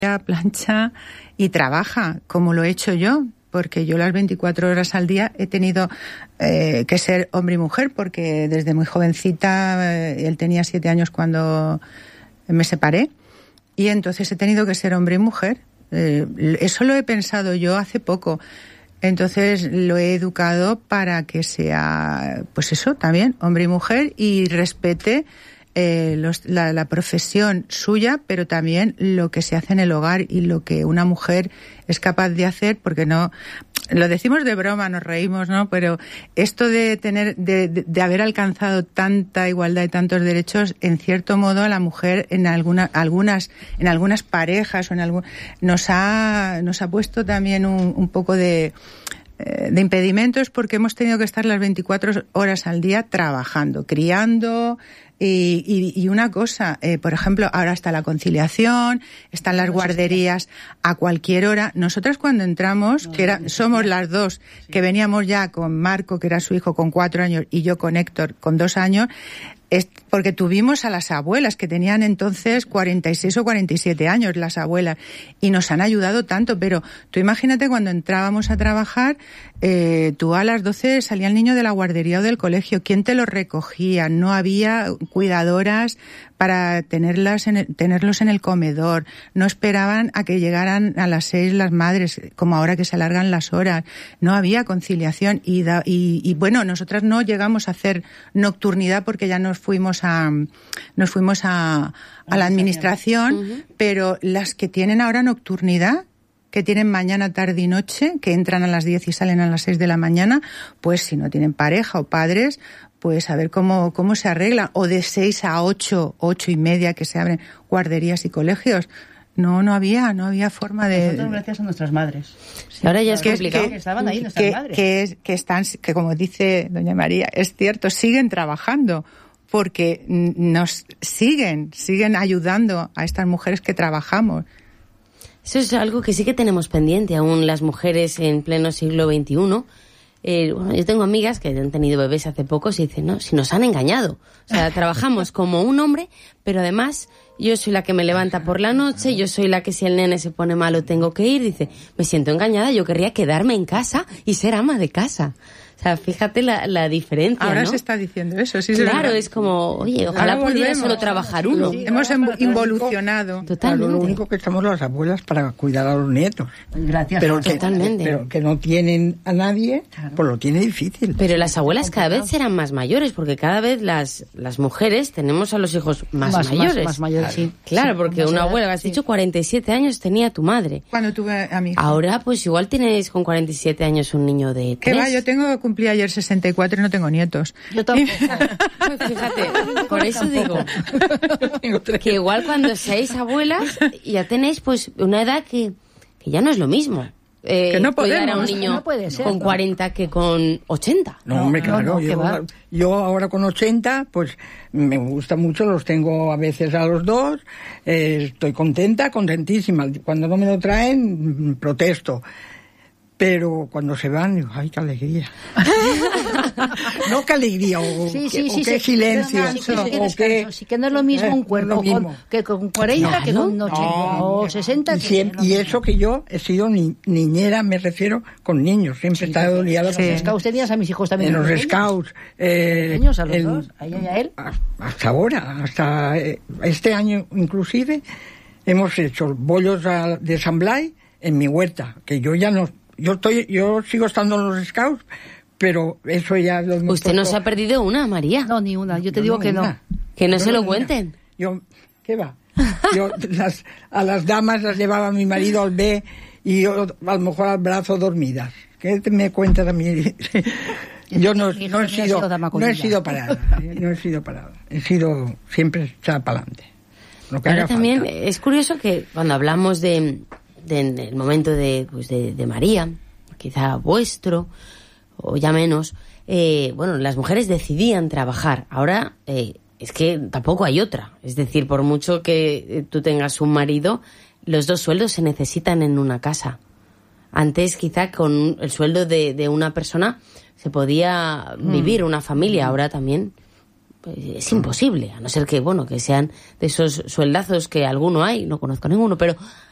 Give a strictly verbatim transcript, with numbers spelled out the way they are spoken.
plancha y trabaja como lo he hecho yo, porque yo las veinticuatro horas al día he tenido eh, que ser hombre y mujer, porque desde muy jovencita, eh, él tenía siete años cuando me separé, y entonces he tenido que ser hombre y mujer. Eh, eso lo he pensado yo hace poco. Entonces lo he educado para que sea, pues eso, también hombre y mujer, y respete eh, los, la, la profesión suya, pero también lo que se hace en el hogar y lo que una mujer es capaz de hacer, porque no, lo decimos de broma, nos reímos, ¿no? Pero esto de tener, de, de, de haber alcanzado tanta igualdad y tantos derechos, en cierto modo a la mujer en alguna, algunas, en algunas parejas o en algún, nos ha, nos ha puesto también un, un poco de, de impedimentos, porque hemos tenido que estar las veinticuatro horas al día trabajando, criando. Y, y, y una cosa, eh, por ejemplo, ahora está la conciliación, están las guarderías a cualquier hora. Nosotras cuando entramos, que era, somos las dos, que veníamos ya con Marco, que era su hijo, con cuatro años, y yo con Héctor, con dos años, es porque tuvimos a las abuelas, que tenían entonces cuarenta y seis o cuarenta y siete años, las abuelas, y nos han ayudado tanto. Pero tú imagínate cuando entrábamos a trabajar, eh, tú a las doce salía el niño de la guardería o del colegio, ¿quién te lo recogía? No había cuidadoras para tenerlas en el, tenerlos en el comedor, no esperaban a que llegaran a las seis las madres, como ahora que se alargan las horas, no había conciliación, y, da, y, y bueno, nosotras no llegamos a hacer nocturnidad porque ya nos fuimos a, nos fuimos a, a la administración, uh-huh. Pero las que tienen ahora nocturnidad, que tienen mañana, tarde y noche, que entran a las diez y salen a las seis de la mañana, pues si no tienen pareja o padres, pues a ver cómo, cómo se arregla. O de seis a ocho, ocho y media, que se abren guarderías y colegios. No, no había, no había forma de... Nosotros gracias a nuestras madres. Sí, ahora ya es que, complicado. Que, estaban ahí nuestras que, madres. Que, es, que están, que como dice doña María, es cierto, siguen trabajando, porque nos siguen, siguen ayudando a estas mujeres que trabajamos. Eso es algo que sí que tenemos pendiente aún las mujeres en pleno siglo veintiuno. Eh, bueno, yo tengo amigas que han tenido bebés hace poco y dicen, no, si nos han engañado. O sea, trabajamos como un hombre, pero además yo soy la que me levanta por la noche, yo soy la que si el nene se pone malo tengo que ir. Dice, me siento engañada, yo querría quedarme en casa y ser ama de casa. O sea, fíjate la, la diferencia, ahora, ¿no? se está diciendo eso, sí. Claro, es, es como, oye, ojalá ahora pudiera volvemos. Solo trabajar uno. Sí, hemos involucionado. Totalmente. Claro, lo único que estamos las abuelas para cuidar a los nietos. Gracias. Pero que, Totalmente. pero que no tienen a nadie, claro. Pues lo tiene difícil. Pero las abuelas cada vez serán más mayores, porque cada vez las las mujeres tenemos a los hijos más, más mayores. Más, más mayores, sí. Claro, sí, porque una abuela, edad, has sí. dicho cuarenta y siete años tenía tu madre. Cuando tuve a mi hija. Ahora, pues igual tienes con cuarenta y siete años un niño de tres. Que va, yo tengo, cumplí ayer sesenta y cuatro y no tengo nietos. Yo tampoco. Pues fíjate, por eso digo que igual cuando seáis abuelas ya tenéis pues una edad que, que ya no es lo mismo. Eh, que no cuidar podemos. a un niño no puede ser, con ¿no? cuarenta que con ochenta. No, hombre, claro. No, no, yo, yo ahora con ochenta, pues me gusta mucho, los tengo a veces a los dos, eh, estoy contenta, contentísima. Cuando no me lo traen, protesto. Pero cuando se van, digo, ¡ay, qué alegría! No, qué alegría, o, sí, que, sí, o sí, qué sí, silencio, sí, sí, o sí, qué... sí, que no es lo mismo un cuerpo no mismo. Con, que con cuarenta, no, que con ochenta, no, o sesenta. Y, siempre, y eso que yo he sido ni, niñera, me refiero, con niños, siempre he sí, estado liada con los scouts. Tenías a mis hijos también. En los scouts. Eh, ¿Niños a los el, dos? ¿A ella y a él? Hasta ahora, hasta eh, este año inclusive, hemos hecho bollos a, de San Blay en mi huerta, que yo ya no... Yo estoy, yo sigo estando en los scouts, pero eso ya lo hemos Usted no puesto... se ha perdido una, María. No, ni una. Yo te no, digo no, que una. no. Que no yo se lo una. cuenten. Yo, ¿qué va? Yo las, a las damas las llevaba a mi marido al B y yo a lo mejor al brazo dormidas. ¿Qué me cuentas a mí? Yo no, no he sido, no he sido parada, no he sido parada. He sido siempre echada para adelante. Lo que Ahora haga también falta. es curioso que cuando hablamos de, de, del momento de, pues de, de María, quizá vuestro, o ya menos, eh, bueno, las mujeres decidían trabajar. Ahora eh, es que tampoco hay otra. Es decir, por mucho que tú tengas un marido, los dos sueldos se necesitan en una casa. Antes quizá con el sueldo de, de una persona se podía vivir una familia. Ahora también pues, es imposible, a no ser que, bueno, que sean de esos sueldazos que alguno hay, no conozco ninguno, pero